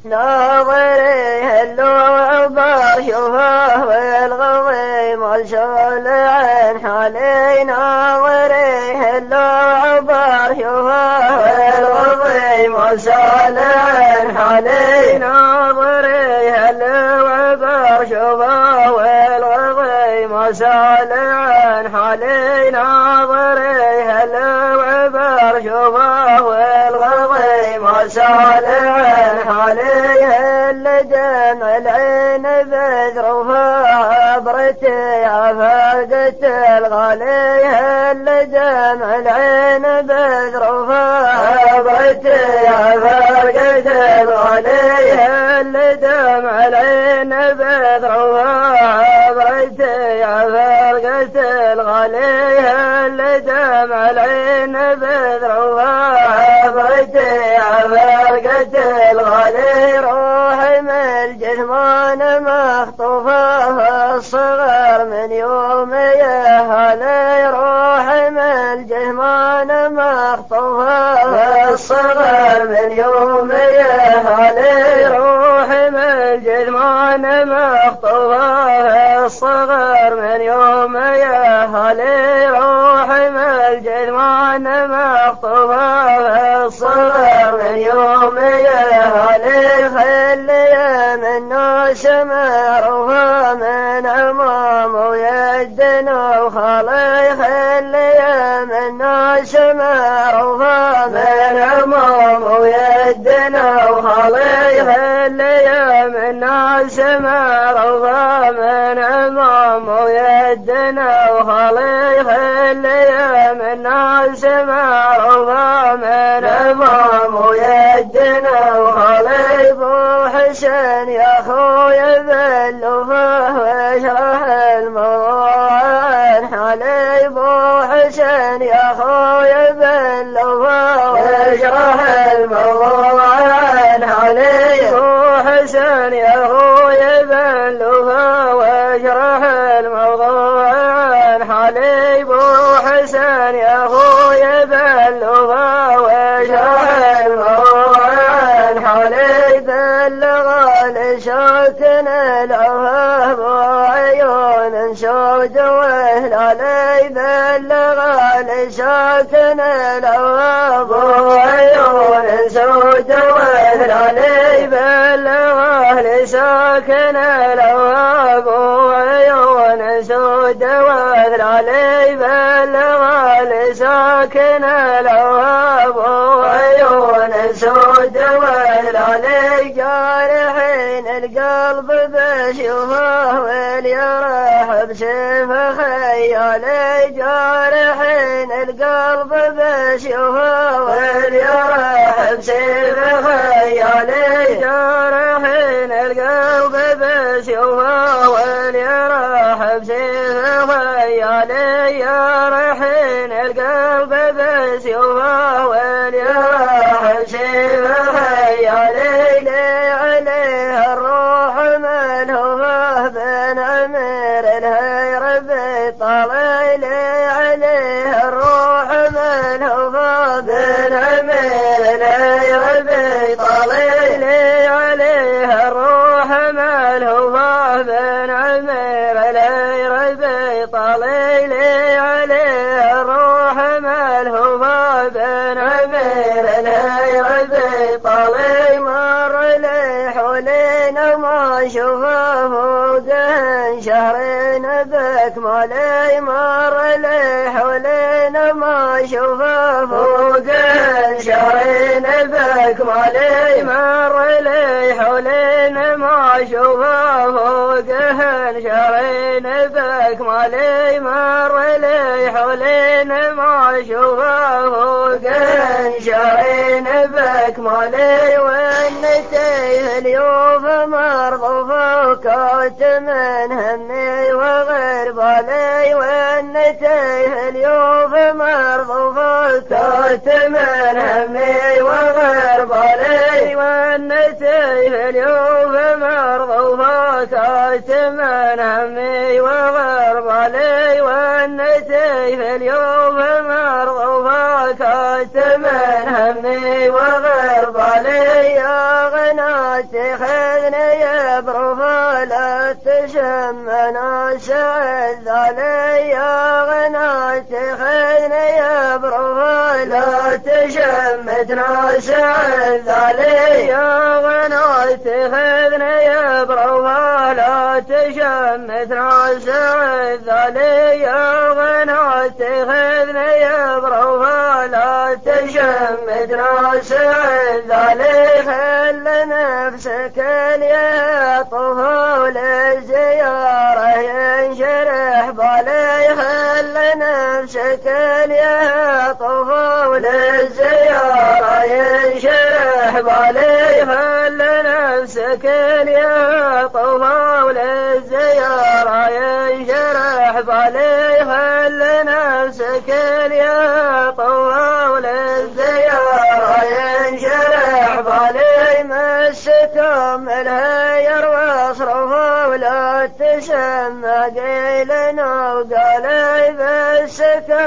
ناظريه اللعبر شوفه والغضيم شلعن حالي ناظريه اللعبر شوفه والغضيم شلعن حالي ناظريه اللعبر شوفه والغضيم شلعن حالي ناظريه اللعبر شوفه والغضيم شلعن حاليه اللجمع العين بذروفها عبرتي عفاقت الغاليه اللجمع العين بذروفها عبرتي عفاقت الغاليه اللجمع العين بذروفها عبرتي عفاقت الغاليه اللجمع العين بذروفها عبرتي عفاقت الغالي روحي من الجثمان مخطوفة الصغر من يومي هلي روحي من الجثمان مخطوفة الصغر من يومي هلي روحي من الجثمان مخطوفة الصغر من يومي هلي روحي من الجثمان مخطوفة الصغر من يومي هلي خلي من ناس معروفة من عمام ويدنا وخلي خلي من ناس معروفة من عمام ويدنا وخلي خلي من ناس معروفة من عمام ويدنا وخلي خلي من ناس معروفة من عمام ويدنا وخلي بو حسن يا خويا بالوفاه واشرح الموضوع عن حالي بو حسن يا خويا بالوفاه واشرح الموضوع عن حالي بو حسن يا خويا بالوفاه واشرح الموضوع عن حالي بو حسن يا خويا بالوفاه واشرح الموضوع عن حالي بلغ لساكن العفاف وعيون سود وهلالي بلغ لساكن العفاف وعيون سود وهلالي بلغ لساكن العفاف وعيون سود وهلالي بلغ لساكن العفاف وعيون سود وهلالي جارحين القلب بشوفه واليرح بسيف خيالي جارحين القلب بشوفه واليرح بسيف خيالي جارحين القلب بشوفه واليرح بسيف خيالي جارحين القلب بشوفه واليرح بسيف خيالي لي عليه الروح ملهوفه بن عمير الهير بطلي لي عليه الروح ملهوفه بن عمير الهير بطلي لي عليه الروح ملهوفه بن عمير الهير بطلي لي عليه الروح ملهوفه بن عمير الهير بطلي مر لي حولين ما شوفه فوقهن شهرين بكمالي مر لي حولين ما شوفه فوقهن شهرين بكمالي مر لي حولين ما شوفه فوقهن شهرين بكمالي مر لي حولين ما شوفه فوقهن شهرين بكمالي وانتي اليوف مرضوفه وكاتم من همي وغير بالي وانتي اليوف مرضوفه وكاتم من همي وغير بالي وانتي اليوف مرضوفه وكاتم من همي وغير بالي وانتي اليوف مرضوفه وكاتم من همي وغير بالي يا غنى تخذني بروفه لا تشمنا سعد علي يا غنا تخذني بروفه لا تشمتنا سعد علي يا غنا تخذني بروفه لا تشمتنا سعد علي يا غنا تخذني بروفه لا تشمتنا سعد علي خل نفسك يا طفول الزيارة ينشرح بالي خل نفسك يا طفول الزيارة ينشرح بالي خل نفسك يا طفول الزيارة ينشرح بالي خل نفسك يا طفول الزيارة ينشرح بالي مسكم الهير واصرفوا ولا تسمى قيلنا وقالي مسكم